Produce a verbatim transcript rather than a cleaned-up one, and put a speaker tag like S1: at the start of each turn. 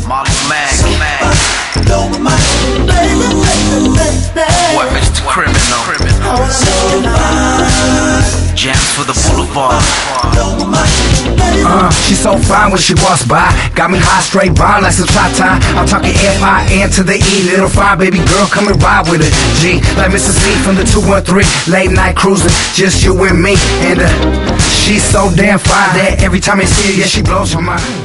S1: Molly Mac,
S2: Blow my mind, baby, baby, baby.
S1: Boy, Mister Criminal,
S2: I wanna know your mind.
S1: Jams for the Boulevard.
S2: Blow my mind, baby.
S3: Uh, she's so fine when she walks by. Got me high straight bond like some time. I'm talking F I N to the E. Little fine baby girl, come and ride with it. G, like Mister C from the two one three. Late night cruising, just you and me. And uh, she's so damn fine that every time I see her, yeah, she blows my mind.